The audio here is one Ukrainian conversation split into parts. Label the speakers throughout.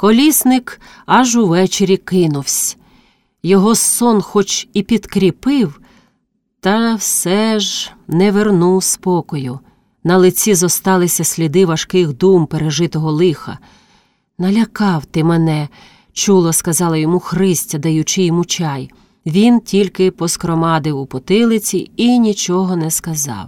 Speaker 1: Колісник аж увечері кинувсь. Його сон хоч і підкріпив, та все ж не вернув спокою. На лиці зосталися сліди важких дум пережитого лиха. «Налякав ти мене», – чуло сказала йому Христя, даючи йому чай. Він тільки поскромадив у потилиці і нічого не сказав.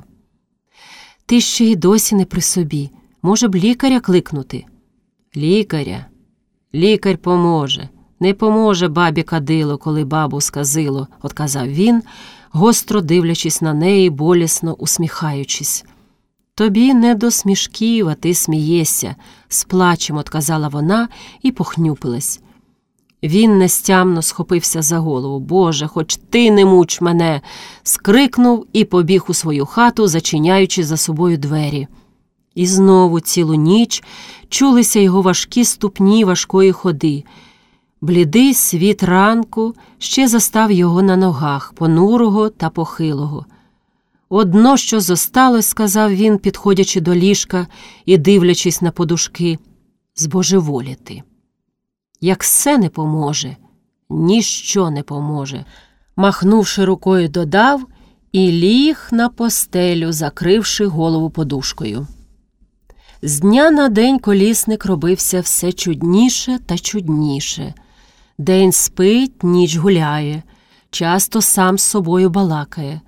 Speaker 1: «Ти ще й досі не при собі. Може б лікаря кликнути?» «Лікаря? Лікар поможе. Не поможе бабі кадило, коли бабу сказило», – отказав він, гостро дивлячись на неї, болісно усміхаючись. «Тобі не до смішків, а ти смієшся», – з плачем отказала вона і похнюпилась. Він нестямно схопився за голову. «Боже, хоч ти не муч мене!» – скрикнув і побіг у свою хату, зачиняючи за собою двері. І знову цілу ніч чулися його важкі ступні важкої ходи. Блідий світ ранку ще застав його на ногах, понурого та похилого. «Одно, що зосталось», – сказав він, підходячи до ліжка і дивлячись на подушки, – «збожеволіти. Як все не поможе, ніщо не поможе», – махнувши рукою, додав і ліг на постелю, закривши голову подушкою. З дня на день Колісник робився все чудніше та чудніше. День спить, ніч гуляє, часто сам з собою балакає.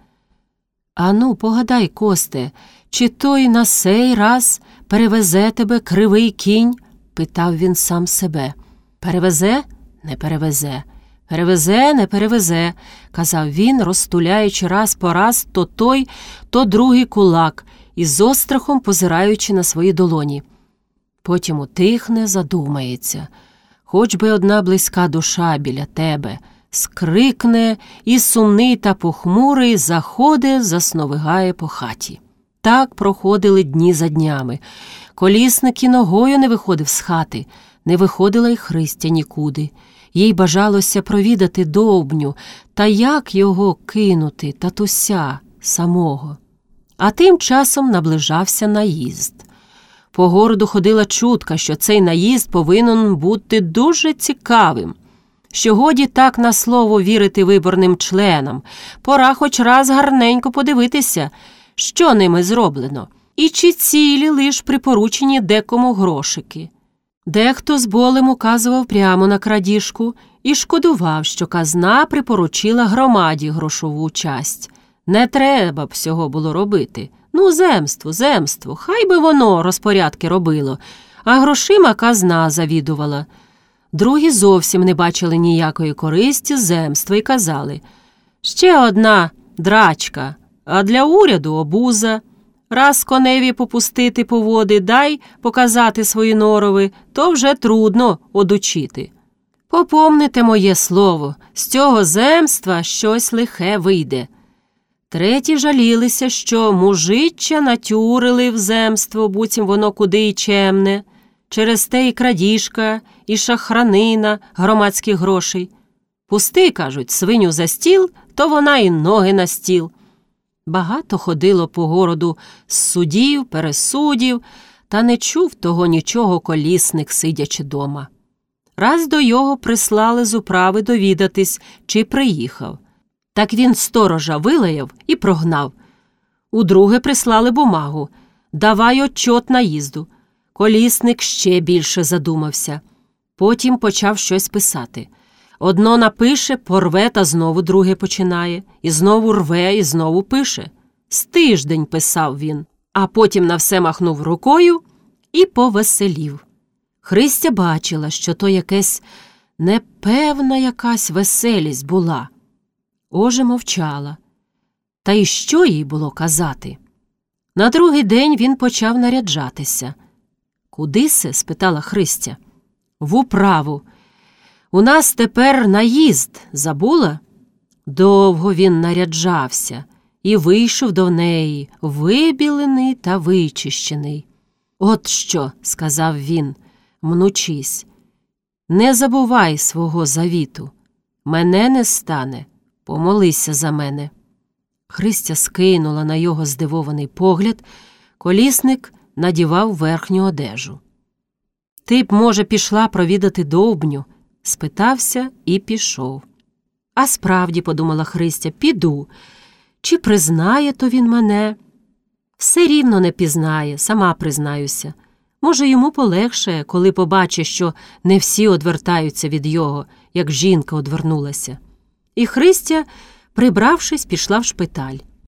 Speaker 1: «Ану, погадай, Косте, чи той на сей раз перевезе тебе кривий кінь?» – питав він сам себе. «Перевезе? Не перевезе. Перевезе? Не перевезе», – казав він, розтуляючи раз по раз то той, то другий кулак і з острахом позираючи на свої долоні. Потім утихне, задумається. Хоч би одна близька душа біля тебе, скрикне і сумний та похмурий заходить, засновигає по хаті. Так проходили дні за днями. Колісник і ногою не виходив з хати, не виходила й Христя нікуди. Їй бажалося провідати Довбню, та як його кинути, татуся, самого. А тим часом наближався наїзд. По городу ходила чутка, що цей наїзд повинен бути дуже цікавим, що годі так на слово вірити виборним членам, пора хоч раз гарненько подивитися, що ними зроблено, і чи цілі лиш припоручені декому грошики. Дехто з болем указував прямо на крадіжку і шкодував, що казна припоручила громаді грошову часть. Не треба б всього було робити. Ну, земство, хай би воно розпорядки робило, а грошима казна завідувала. Другі зовсім не бачили ніякої користі з земства і казали: «Ще одна драчка, а для уряду обуза. Раз коневі попустити по води, дай показати свої норови, то вже трудно одучити. Попомните моє слово, з цього земства щось лихе вийде». Треті жалілися, що мужиччя натюрили в земство, буцім воно куди й чемне. Через те і крадіжка, і шахранина громадських грошей. Пусти, кажуть, свиню за стіл, то вона і ноги на стіл. Багато ходило по городу з судів, пересудів, та не чув того нічого Колісник, сидячи дома. Раз до його прислали з управи довідатись, чи приїхав. Так він сторожа вилаяв і прогнав. Удруге прислали бумагу: «Давай отчот наїзду». Колісник ще більше задумався. Потім почав щось писати. Одно напише, порве, та знову друге починає. І знову рве, і знову пише. З тиждень писав він, а потім на все махнув рукою і повеселів. Христя бачила, що то якась непевна якась веселість була. Оже мовчала. Та й що їй було казати? На другий день він почав наряджатися. «Куди се?» – спитала Христя. «В управу. У нас тепер наїзд, забула?» Довго він наряджався і вийшов до неї, вибілений та вичищений. «От що», – сказав він, мнучись, – «не забувай свого завіту. Мене не стане, помолися за мене». Христя скинула на його здивований погляд. Колісник надівав верхню одежу. Ти б, може, пішла провідати Довбню? Спитався і пішов. А справді, подумала Христя, піду. Чи признає то він мене? Все рівно не пізнає, сама признаюся. Може, йому полегшає, коли побачить, що не всі одвертаються від його, як жінка одвернулася. І Христя, прибравшись, пішла в шпиталь.